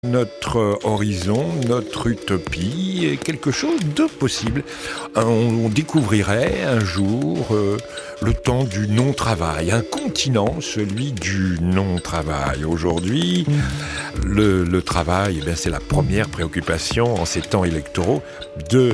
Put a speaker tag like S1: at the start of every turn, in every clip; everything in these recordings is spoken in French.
S1: Notre horizon, notre utopie est quelque chose de possible. On découvrirait un jour le temps du non-travail, un continent, celui du non-travail. Aujourd'hui, le travail, c'est la première préoccupation en ces temps électoraux de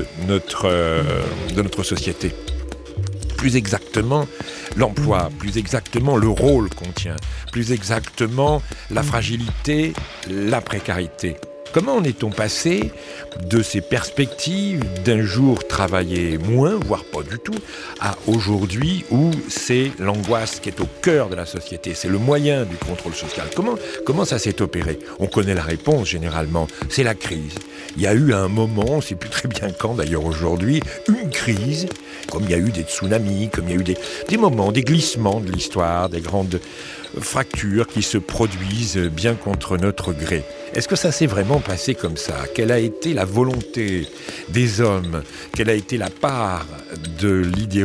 S1: notre société. Plus exactement, l'emploi, plus exactement le rôle qu'on tient, plus exactement la fragilité, la précarité. Comment en est-on passé de ces perspectives d'un jour travailler moins, voire pas du tout, à aujourd'hui où c'est l'angoisse qui est au cœur de la société, c'est le moyen du contrôle social. Comment ça s'est opéré ? On connaît la réponse généralement, c'est la crise. Il y a eu à un moment, on ne sait plus très bien quand d'ailleurs aujourd'hui, une crise, comme il y a eu des tsunamis, comme il y a eu des moments, des glissements de l'histoire, des grandes fractures qui se produisent bien contre notre gré. Est-ce que ça s'est vraiment passé comme ça ? Quelle a été la volonté des hommes ? Quelle a été la part de l'idéologie ?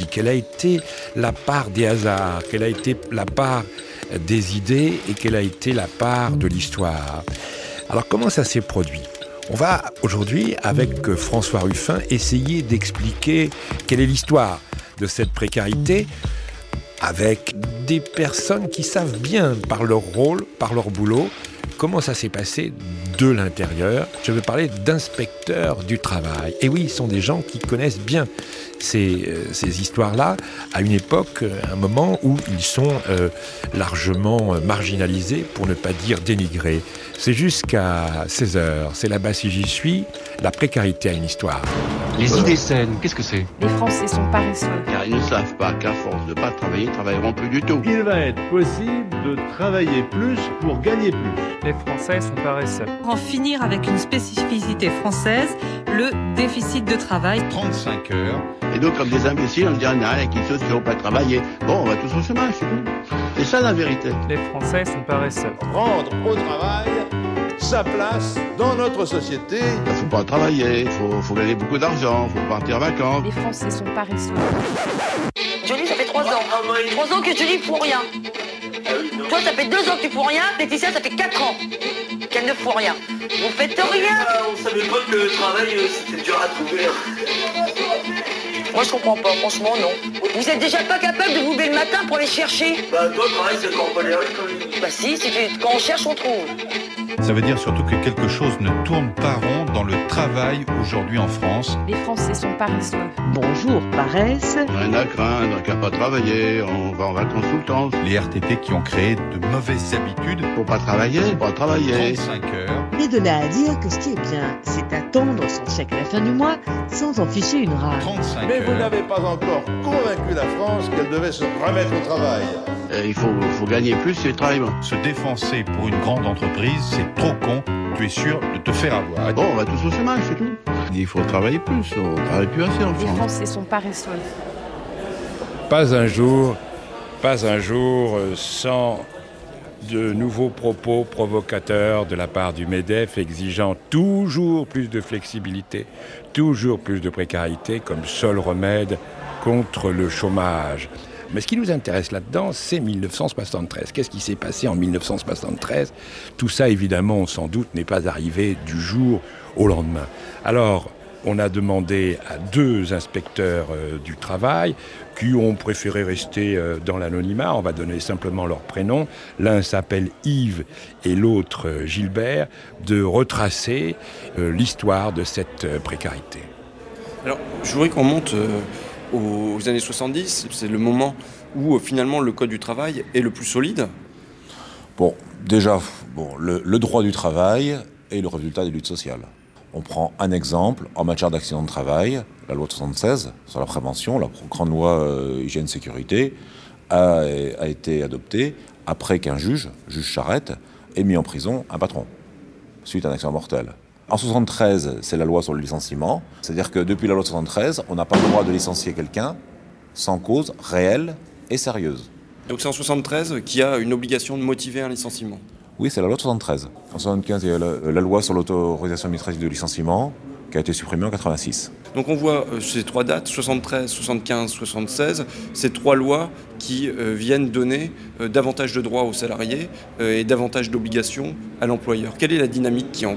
S1: Quelle a été la part des hasards ? Quelle a été la part des idées ? Et quelle a été la part de l'histoire ? Alors comment ça s'est produit ? On va aujourd'hui, avec François Ruffin, essayer d'expliquer quelle est l'histoire de cette précarité avec des personnes qui savent bien, par leur rôle, par leur boulot, comment ça s'est passé de l'intérieur. Je veux parler d'inspecteurs du travail. Et oui, ce sont des gens qui connaissent bien ces histoires-là, à une époque, un moment où ils sont largement marginalisés, pour ne pas dire dénigrés. C'est jusqu'à 16h. C'est là-bas si j'y suis. La précarité a une histoire.
S2: Les idées saines, qu'est-ce que c'est ?
S3: Les Français sont paresseux.
S4: Car ils ne savent pas qu'à force de ne pas travailler, ils travailleront plus du tout.
S5: Il va être possible de travailler plus pour gagner plus.
S6: Les Français sont paresseux.
S7: En finir avec une spécificité française, le déficit de travail.
S2: 35 heures.
S4: Et donc, comme des imbéciles, on se dit, il y en a qui ceux qui n'ont pas travaillé. Bon, on va tous au chômage, c'est tout. C'est ça la vérité.
S6: Les Français sont paresseux.
S5: Rendre au travail sa place dans notre société.
S4: Il ne faut pas travailler, il faut gagner beaucoup d'argent, il faut partir en vacances.
S3: Les Français sont paresseux.
S8: Johnny, ça fait 3 ans. 3 ans que Johnny ne fout rien. Toi, ça fait 2 ans que tu fous rien. Laetitia, ça fait 4 ans qu'elle ne fout rien. Vous faites rien.
S9: On savait pas que le travail, c'était dur à trouver.
S8: Moi, je comprends pas. Franchement, non. Vous êtes déjà pas capable de vous lever le matin pour aller chercher.
S9: Bah, toi, le travail, c'est quand on peut les quand même.
S8: Bah si, quand on cherche, on trouve.
S2: Ça veut dire surtout que quelque chose ne tourne pas rond dans le travail aujourd'hui en France.
S3: Les Français sont paresseux.
S10: Bonjour, paresse.
S4: Rien à craindre, qu'à pas travailler, on va en vacances tout le temps.
S2: Les RTT qui ont créé de mauvaises habitudes.
S4: Faut pas travailler,
S2: 35 heures.
S10: Mais de là à dire que ce qui est bien, c'est attendre son chèque à la fin du mois sans en ficher une rage.
S2: 35
S5: Mais
S2: heures.
S5: vous n'avez pas encore convaincu la France qu'elle devait se remettre au travail.
S4: Il faut gagner plus et travailler moins.
S2: Se défoncer pour une grande entreprise, c'est trop con. Tu es sûr de te faire avoir.
S4: Bon, on va tous au chômage, c'est tout. Il faut travailler plus, on ne travaille plus assez en
S3: Les
S4: France.
S3: Français sont paresseux.
S1: Pas un jour sans de nouveaux propos provocateurs de la part du MEDEF exigeant toujours plus de flexibilité, toujours plus de précarité comme seul remède contre le chômage. Mais ce qui nous intéresse là-dedans, c'est 1973. Qu'est-ce qui s'est passé en 1973 ? Tout ça, évidemment, sans doute, n'est pas arrivé du jour au lendemain. Alors, on a demandé à 2 inspecteurs du travail qui ont préféré rester dans l'anonymat. On va donner simplement leur prénom. L'un s'appelle Yves et l'autre Gilbert, de retracer l'histoire de cette précarité.
S11: Alors, je voudrais qu'on monte aux années 70. C'est le moment où finalement le Code du travail est le plus solide.
S12: Bon, déjà, le droit du travail est le résultat des luttes sociales. On prend un exemple en matière d'accident de travail, la loi de 76 sur la prévention, la grande loi hygiène-sécurité, a été adoptée après qu'un juge Charette, ait mis en prison un patron suite à un accident mortel. En 73, c'est la loi sur le licenciement, c'est-à-dire que depuis la loi de 73, on n'a pas le droit de licencier quelqu'un sans cause réelle et sérieuse.
S11: Donc c'est en 73 qu'il y a une obligation de motiver un licenciement.
S12: Oui, c'est la loi de 73. En 75, il y a la loi sur l'autorisation administrative de licenciement. qui a été supprimé en 86.
S11: Donc on voit ces trois dates, 73, 75, 76, ces trois lois qui viennent donner davantage de droits aux salariés et davantage d'obligations à l'employeur. Quelle est la dynamique qui est en cours ?